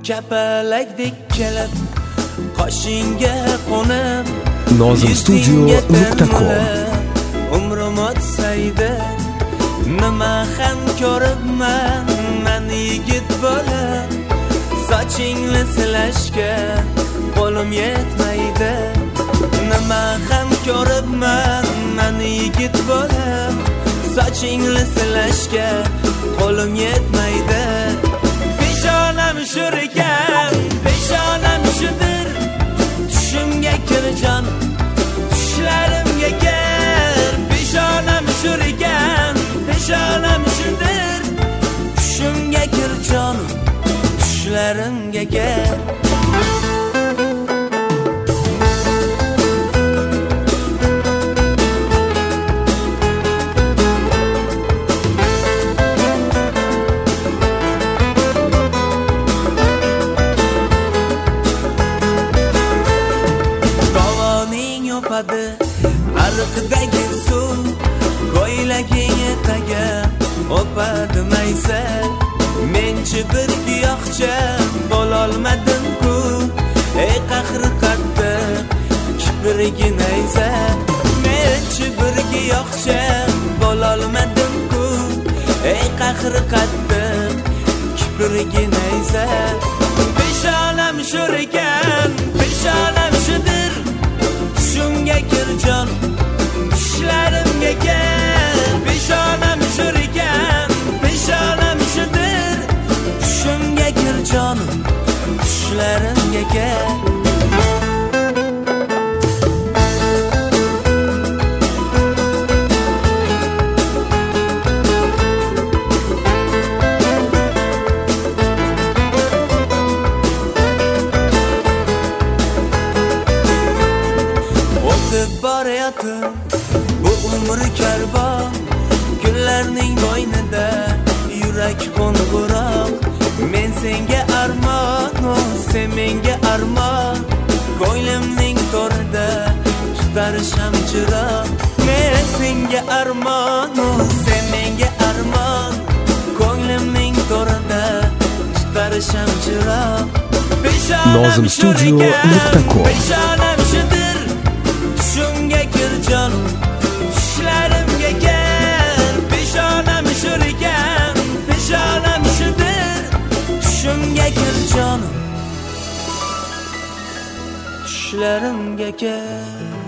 kapalakdek kelib qoshingga qo'nib nozimstudio.com umrim o'tsaydi nima ham ko'ribman men yigit bo'lib sochingni silashga qo'lim yetmaydi nima ham ko'ribman men yigit bo'lib sochingni silashga qo'lim yetmaydi peshonam shur ekan peshonam shudir tushimga kir jon tushlarimga kir peshonam shur ekan peshonam shudir tushimga kir jon tushlarimga kir ariqdagi suv ko'ylaging etaga o'padi maysa menchi bir giyohcha bo'lolmadim-ku ey qahri qattiq kiprigi nayza menchi bir giyohcha bo'lolmadim-ku ey qahri qattiq kiprigi nayza peshonam shur ekan peshonam shudir tushimga kir jon tushlarimga kir peshonam shur ekan peshonam shudir tushimga kir jon tushlarimga kir borayotir bu umr karvon kunlarning bo'ynida yurak qo'ng'iroq men senga armon sen menga armon ko'nglimning to'rida tutar shamchiroq men senga armon sen menga armon ko'nglimning to'rida tutar shamchiroq nozimstudio.com peshonam shudir tushimga kir jon tushlarimga kir peshonam shur ekan peshonam shudir tushimga kir jon tushlarimga kir